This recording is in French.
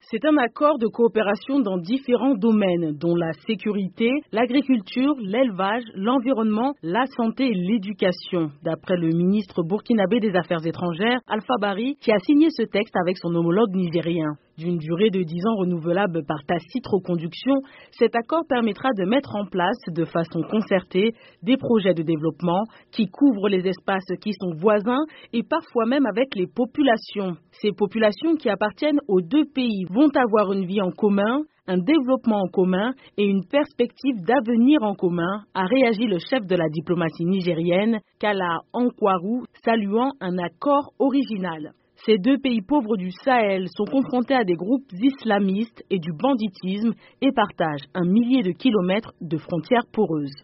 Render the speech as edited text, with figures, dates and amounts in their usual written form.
C'est un accord de coopération dans différents domaines, dont la sécurité, l'agriculture, l'élevage, l'environnement, la santé et l'éducation. D'après le ministre burkinabé des Affaires étrangères, Alpha Bari, qui a signé ce texte avec son homologue nigérien. D'une durée de 10 ans renouvelable par tacite reconduction, cet accord permettra de mettre en place de façon concertée des projets de développement qui couvrent les espaces qui sont voisins et parfois même avec les populations. Ces populations qui appartiennent aux deux pays vont avoir une vie en commun, un développement en commun et une perspective d'avenir en commun, a réagi le chef de la diplomatie nigérienne, Kala Ankwaru, saluant un accord original. Ces deux pays pauvres du Sahel sont confrontés à des groupes islamistes et du banditisme et partagent 1 millier de kilomètres de frontières poreuses.